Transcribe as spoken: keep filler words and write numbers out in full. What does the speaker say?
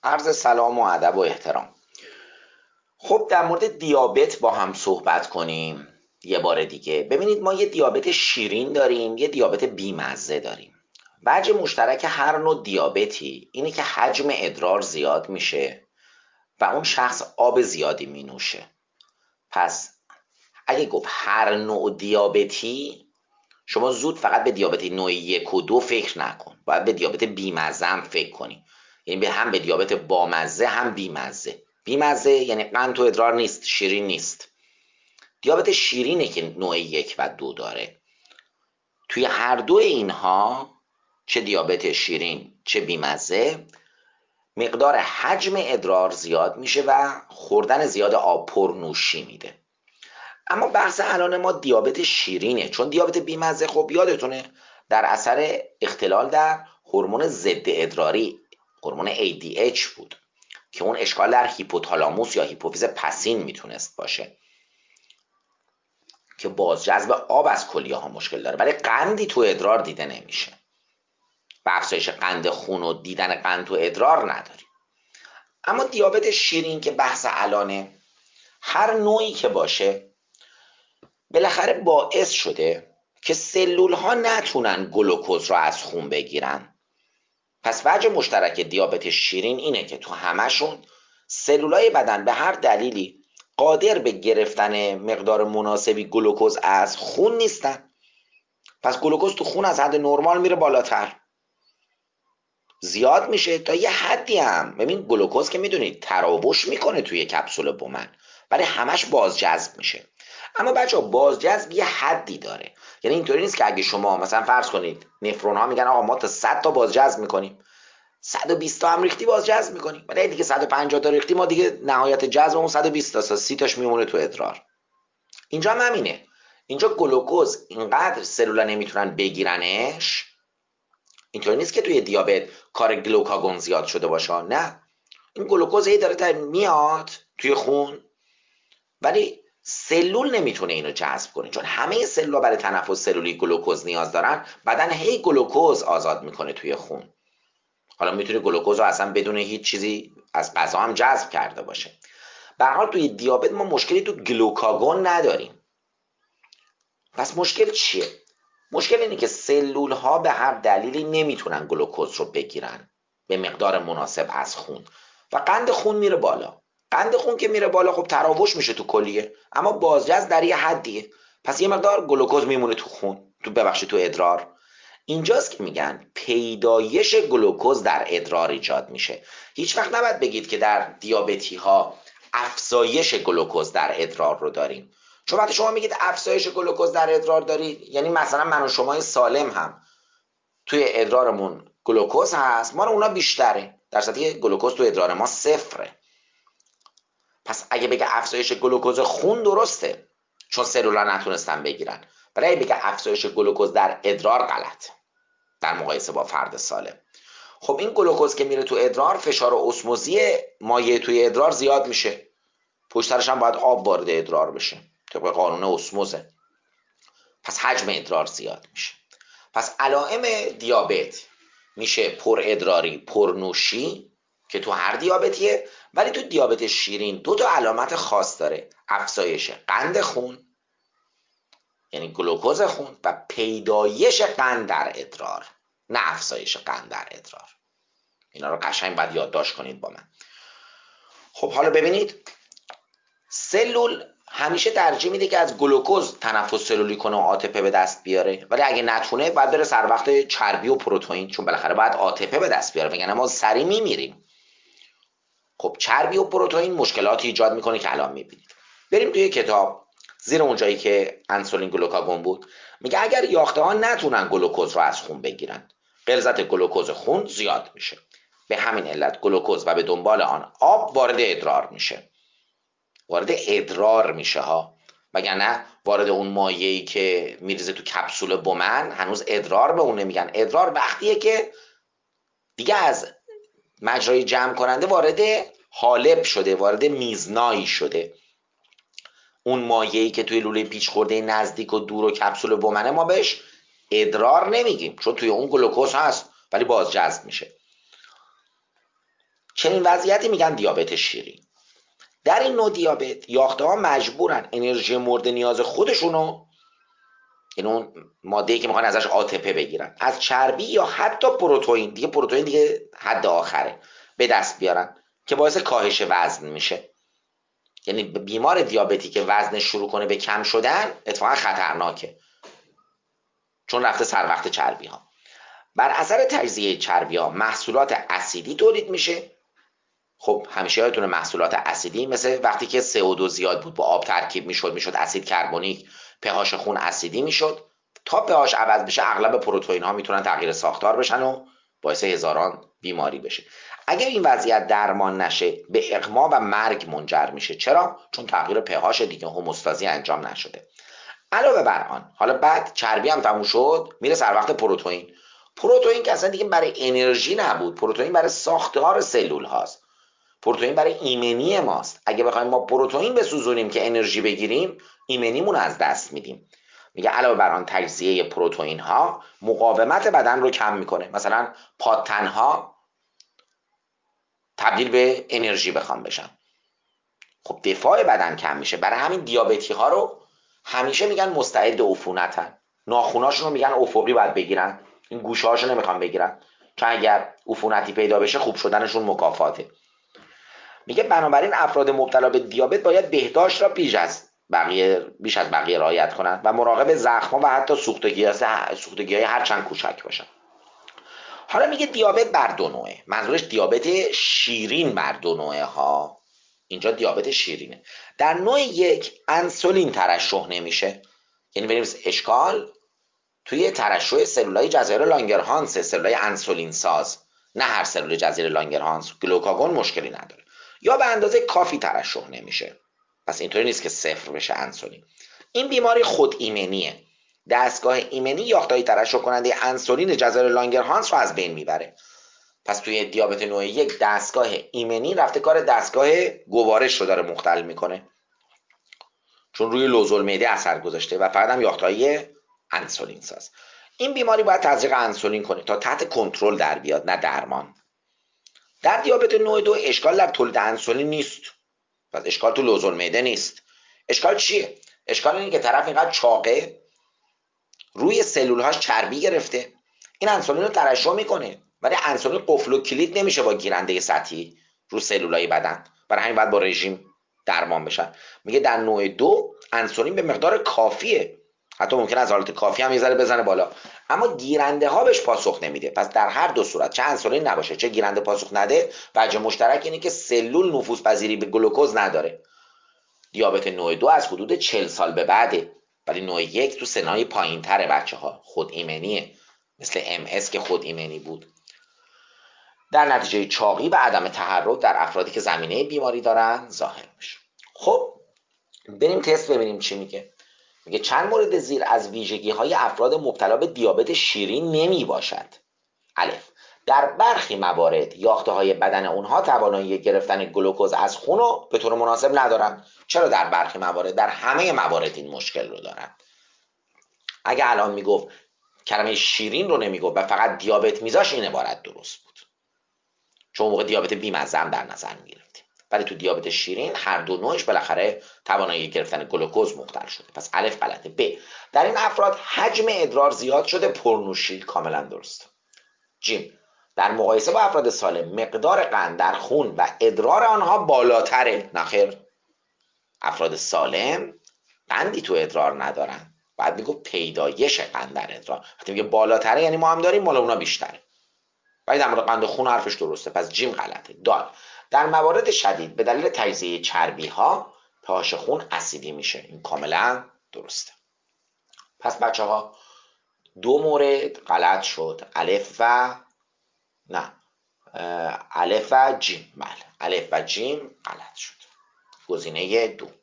عرض سلام و ادب و احترام. خب در مورد دیابت با هم صحبت کنیم یه بار دیگه. ببینید ما یه دیابت شیرین داریم، یه دیابت بیمزه داریم. وجه مشترک هر نوع دیابتی اینه که حجم ادرار زیاد میشه و اون شخص آب زیادی می نوشه. پس اگه گفت هر نوع دیابتی، شما زود فقط به دیابت نوع یک و دو فکر نکن، باید به دیابت بیمزه هم فکر کنی. یعنی به هم به دیابت بامزه هم بیمزه. بیمزه یعنی قند تو ادرار نیست، شیرین نیست. دیابت شیرینه که نوع یک و دو داره. توی هر دو اینها، چه دیابت شیرین چه بیمزه، مقدار حجم ادرار زیاد میشه و خوردن زیاد آب پرنوشی میده. اما بحث الان ما دیابت شیرینه، چون دیابت بیمزه خب یادتونه در اثر اختلال در هورمون ضد ادراری، هورمون ای دی اچ بود که اون اشکال در هیپوتالاموس یا هیپوفیز پسین میتونست باشه که بازجذب آب از کلیه ها مشکل داره، ولی قندی تو ادرار دیده نمیشه و افزایش قند خون و دیدن قند تو ادرار نداریم. اما دیابت شیرین که بحث الانه، هر نوعی که باشه بالاخره باعث شده که سلول ها نتونن گلوکوز را از خون بگیرن. پس وجه مشترک دیابت شیرین اینه که تو همشون سلولای بدن به هر دلیلی قادر به گرفتن مقدار مناسبی گلوکوز از خون نیستن. پس گلوکوز تو خون از حد نرمال میره بالاتر، زیاد میشه تا یه حدی. هم ببین گلوکوز که میدونید تراوش میکنه توی کپسول بومن، ولی همش بازجذب میشه. اما بچه ها بازجذب یه حدی داره. یعنی اینطوری نیست که اگه شما مثلا فرض کنید نفرون ها میگن آقا ما تا صد تا بازجذب میکنیم، صد و بیست تا هم ریختی بازجذب میکنیم، ولی دیگه صد و پنجاه تا ریختی ما دیگه نهایت جذبمون صد و بیست تا، سی تاش میمونه تو ادرار. اینجا هم همینه. اینجا گلوکوز اینقدر سلولا نمیتونن بگیرنش. اینطوری نیست که توی دیابت کار گلوکاگون زیاد شده باشه، نه، این گلوکوز هی داره میاد توی خون ولی سلول نمیتونه اینو جذب کنه، چون همه سلول‌ها برای تنفس سلولی گلوکوز نیاز دارن. بدن هی گلوکوز آزاد میکنه توی خون. حالا میتونه گلوکوز رو اصلا بدون هیچ چیزی از غذا هم جذب کرده باشه. به هر حال توی دیابت ما مشکلی تو گلوکاگون نداریم. پس مشکل چیه؟ مشکل اینه که سلول ها به هر دلیلی نمیتونن گلوکوز رو بگیرن به مقدار مناسب از خون و قند خون میره بالا. قند خون که میره بالا خب تراوش میشه تو کلیه، اما بازجذب در یه حدیه. پس یه مقدار گلوکوز میمونه تو خون، تو ببخشید تو ادرار. اینجاست که میگن پیدایش گلوکوز در ادرار ایجاد میشه. هیچ وقت نباید بگید که در دیابتی ها افزایش گلوکوز در ادرار رو داریم، چون وقتی شما میگید افزایش گلوکوز در ادرار دارید، یعنی مثلا من و شما سالم هم توی ادرارمون گلوکوز هست، ما رو اونا بیشتره، در صورتی که گلوکوز تو ادرار ما صفره. پس اگه بگه افزایش گلوکوز خون درسته، چون سلولا نتونستن بگیرن، ولی اگه بگه افزایش گلوکوز در ادرار غلط در مقایسه با فرد سالم. خب این گلوکوز که میره تو ادرار، فشار اسموزی مایع توی ادرار زیاد میشه، پشترش هم باید آب وارد ادرار بشه طبق قانون اسموزه. پس حجم ادرار زیاد میشه. پس علائم دیابت میشه پر ادراری، پرنوشی که تو هر دیابتیه، ولی تو دیابت شیرین دو تا علامت خاص داره: افزایش قند خون یعنی گلوکوز خون و پیدایش قند در ادرار، نه افزایش قند در ادرار. اینا رو قشنگ باید یادداشت کنید با من. خب حالا ببینید، سلول همیشه ترجیح میده که از گلوکوز تنفس سلولی کنه و آتپه به دست بیاره، ولی اگه نتونه باید بره سر وقت چربی و پروتئین، چون بالاخره باید آتپه به دست بیاره، وگرنه ما سریع میمیریم. خب چربی و پروتئین مشکلاتی ایجاد میکنه که الان میبینید. بریم توی کتاب زیر اونجایی که انسولین گلوکاگون بود، میگه اگر یاخته ها نتونن گلوکوز رو از خون بگیرن، غلظت گلوکوز خون زیاد میشه. به همین علت گلوکوز و به دنبال آن آب وارد ادرار میشه. وارد ادرار میشه ها، وگرنه وارد اون مایعی که میریزه تو کپسول بومن هنوز ادرار به اون نمیگن. ادرار وقتیه که دیگه از مجرای جمع کننده وارد حالب شده، وارد میزنایی شده. اون مایعی که توی لوله پیچ خورده نزدیک و دور و کپسول بومنه ما بهش ادرار نمیگیم، چون توی اون گلوکوز هست ولی بازجذب میشه. چنین وضعیتی میگن دیابت شیرین. در این نوع دیابت یاخته ها مجبورن انرژی مورد نیاز خودشونو، این اون ماده‌ای که میخوان ازش آتپه بگیرن، از چربی یا حتی پروتئین، دیگه پروتئین دیگه حد آخره، به دست بیارن که باعث کاهش وزن میشه. یعنی بیمار دیابتی که وزنش شروع کنه به کم شدن اتفاقا خطرناکه، چون رفته سر وقت چربی ها. بر اثر تجزیه چربی ها محصولات اسیدی تولید میشه. خب همیشه یادتونه محصولات اسیدی مثل وقتی که سی او دو زیاد بود با آب ترکیب میشد میشد اسید کربونیک، پهاش خون اسیدی میشد. تا پهاش عوض بشه اغلب پروتئین ها میتونن تغییر ساختار بشن و باعث هزاران بیماری بشه. اگر این وضعیت درمان نشه به اغما و مرگ منجر میشه. چرا؟ چون تغییر پهاش دیگه، هوموستازی انجام نشده. علاوه بر آن، حالا بعد چربی هم تموم شد، میره سر وقت پروتئین. پروتئین که اصلا دیگه برای انرژی نبود، پروتئین برای ساختار سلول هاست، پروتئین برای ایمنی ماست. اگه بخوایم ما پروتئین بسوزونیم که انرژی بگیریم، ایمنیمون از دست میدیم. میگه علاوه بر آن تجزیه پروتئین ها مقاومت بدن رو کم میکنه. مثلا پادتن ها تبدیل به انرژی بخوام بشن، خب دفاع بدن کم میشه. برای همین دیابتی ها رو همیشه میگن مستعد عفونتن. ناخوناشون رو میگن افقی باید بگیرن، این گوشه هاشو نمیخوان بگیرن، چون اگر عفونتی پیدا بشه خوب شدنشون مکافاته. میگه بنابراین افراد مبتلا به دیابت باید بهداشت را بیش از بقیه بیش از بقیه رعایت کنند و مراقب زخم‌ها و حتی سوختگی سوختگی‌های هر چند کوچک باشن. حالا میگه دیابت بر دو نوعه، منظورش دیابت شیرین بر دو نوعه ها. اینجا دیابت شیرینه. در نوع یک انسولین ترشح نمیشه، یعنی بریم اشکال توی ترشح سلولای جزیره لانگرهانس، سلولای انسولین ساز، نه هر سلول جزیره لانگرهانس. گلوکاگون مشکلی نداره یا به اندازه کافی ترشح نمیشه، پس اینطوری نیست که صفر بشه انسولین. این بیماری خود ایمنیه. دستگاه ایمنی یافته‌های ترشح کننده انسولین جزیره لانگرهانس رو از بین میبره. پس توی دیابت نوع یک دستگاه ایمنی رفته کار دستگاه گوارش رو داره مختل میکنه، چون روی لوزالمعده اثر گذاشته و فقط هم یافته‌های انسولین ساز. این بیماری باید تزریق انسولین کنه تا تحت کنترل در بیاد، نه درمان. در دیابت نوع دو اشکال در تولید انسولین نیست، پس اشکال تو لوزالمعده نیست. اشکال چیه؟ اشکال اینه که طرف اینقدر چاقه، روی سلولهاش چربی گرفته، این انسولین رو ترشح میکنه ولی انسولین قفل و کلید نمیشه با گیرنده سطحی رو سلولای بدن، برای همین باید با رژیم درمان بشن. میگه در نوع دو انسولین به مقدار کافیه، حتی ممکن از حالت کافی هم یه ذره بزنه بالا، اما گیرنده ها بهش پاسخ نمیده. پس در هر دو صورت، چه انسولین نباشه چه گیرنده پاسخ نده، وجه مشترک اینه که سلول نفوذ پذیری به گلوکوز نداره. دیابت نوع دو از حدود چهل سال به بعده، ولی نوع یک تو سنهای پایین تره. بچه ها خود ایمنیه، مثل ام اس که خود ایمنی بود. در نتیجه چاقی و عدم تحرک در افرادی که زمینه بیماری دارن ظاهر میشه. خب بریم تست ببینیم چی میگه. میگه چند مورد زیر از ویژگی های افراد مبتلا به دیابت شیرین نمی باشد. الف، در برخی موارد یاخته های بدن اونها توانایی گرفتن گلوکوز از خون رو به طور مناسب ندارن. چرا در برخی موارد؟ در همه موارد این مشکل رو دارن. اگه الان میگفت کلمه شیرین رو نمیگفت و فقط دیابت میذاش، این عبارت درست بود، چون موقع دیابت بیمزه هم در نظر میگرفتیم. ولی تو دیابت شیرین هر دو نوعش بالاخره توانایی گرفتن گلوکوز مختل شده. پس الف غلطه. ب، در این افراد حجم ادرار زیاد شده، پرنوشی، کاملا درست. جیم، در مقایسه با افراد سالم مقدار قند در خون و ادرار آنها بالاتره. نخیر، افراد سالم قندی تو ادرار ندارن، بعد میگه پیدایش قند در ادرار. وقتی میگه بالاتره یعنی ما هم داریم، مال اونا بیشتره. ولی در مورد قند خون حرفش درسته، پس جیم غلطه. دال، در موارد شدید به دلیل تجزیه چربی ها پهاش خون اسیدی میشه. این کاملا درسته. پس بچه ها دو مورد غلط شد، الف و نه الف و جیم. بله الف و جیم غلط شد، گزینه دو.